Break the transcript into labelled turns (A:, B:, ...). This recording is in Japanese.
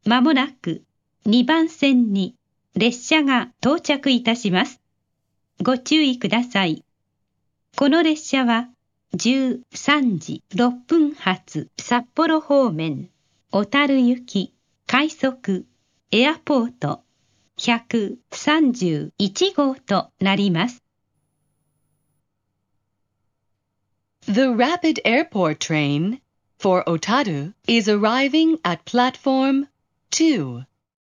A: まもなく2番線に列車が到着いたします。ご注意ください。この列車は13時6分発札幌方面小樽行き快速エアポート131号となります。
B: The rapid airport train for Otaru is arriving at platform 2.